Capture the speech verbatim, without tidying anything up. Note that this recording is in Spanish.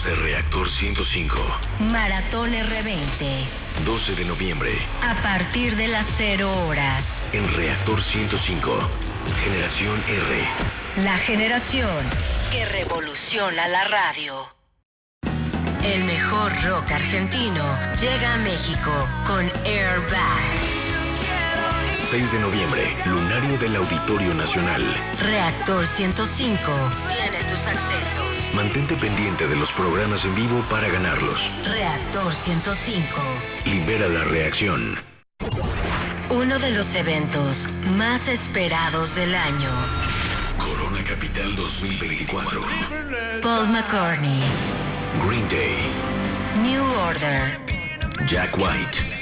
de Reactor ciento cinco. Maratón R veinte. doce de noviembre. A partir de las cero horas. En Reactor ciento cinco. Generación R. La generación que revoluciona la radio. El mejor rock argentino llega a México con Airbag. seis de noviembre. Lunario del Auditorio Nacional. Reactor ciento cinco tiene tus accesos. Mantente pendiente de los programas en vivo para ganarlos. Reactor ciento cinco. Libera la reacción. Uno de los eventos más esperados del año. Corona Capital dos mil veinticuatro. Paul McCartney. Green Day. New Order. Jack White.